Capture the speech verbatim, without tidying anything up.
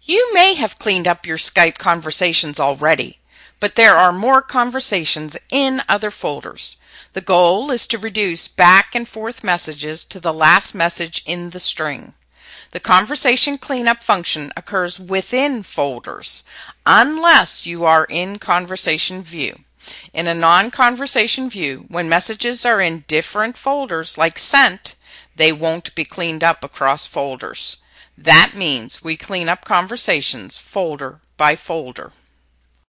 You may have cleaned up your Skype conversations already, but there are more conversations in other folders. The goal is to reduce back and forth messages to the last message in the string. The conversation cleanup function occurs within folders, unless you are in Conversation View. In a non-conversation view, when messages are in different folders like Sent, they won't be cleaned up across folders. That means we clean up conversations folder by folder.